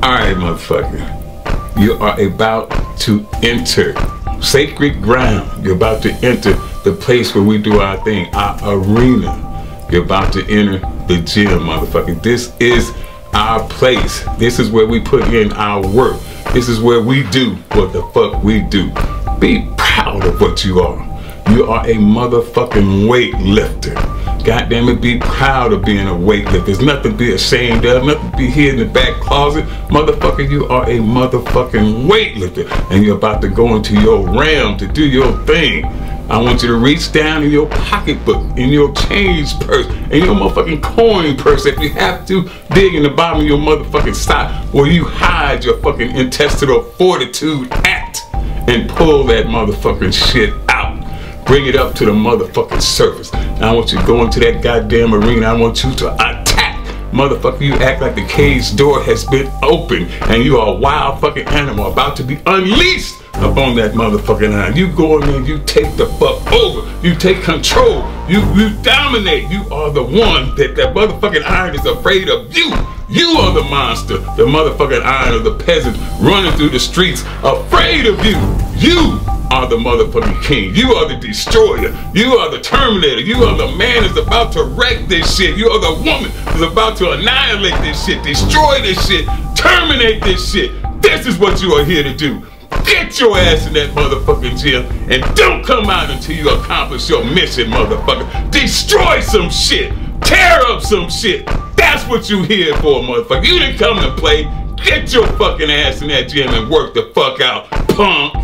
Alright, motherfucker. You are about to enter sacred ground. You're about to enter the place where we do our thing, our arena. You're about to enter the gym, motherfucker. This is our place. This is where we put in our work. This is where we do what the fuck we do. Be proud of what you are. You are a motherfucking weightlifter. God damn it, be proud of being a weightlifter. There's nothing to be ashamed of, nothing to be here in the back closet. Motherfucker, you are a motherfucking weightlifter. And you're about to go into your realm to do your thing. I want you to reach down in your pocketbook, in your change purse, in your motherfucking coin purse. If you have to, dig in the bottom of your motherfucking sock where you hide your fucking intestinal fortitude at, and pull that motherfucking shit out. Bring it up to the motherfucking surface. Now I want you to go into that goddamn arena. I want you to attack. Motherfucker, you act like the cage door has been opened and you are a wild fucking animal about to be unleashed upon that motherfucking iron. You go in there, you take the fuck over. You take control. You dominate. You are the one that motherfucking iron is afraid of you. You are the monster, the motherfucking iron of the peasant running through the streets afraid of you. You are the motherfucking king. You are the destroyer. You are the terminator. You are the man that's about to wreck this shit. You are the woman that's about to annihilate this shit, destroy this shit, terminate this shit. This is what you are here to do. Get your ass in that motherfucking gym and don't come out until you accomplish your mission, motherfucker. Destroy some shit. Tear up some shit. That's what you here for, motherfucker. You didn't come to play. Get your fucking ass in that gym and work the fuck out, punk.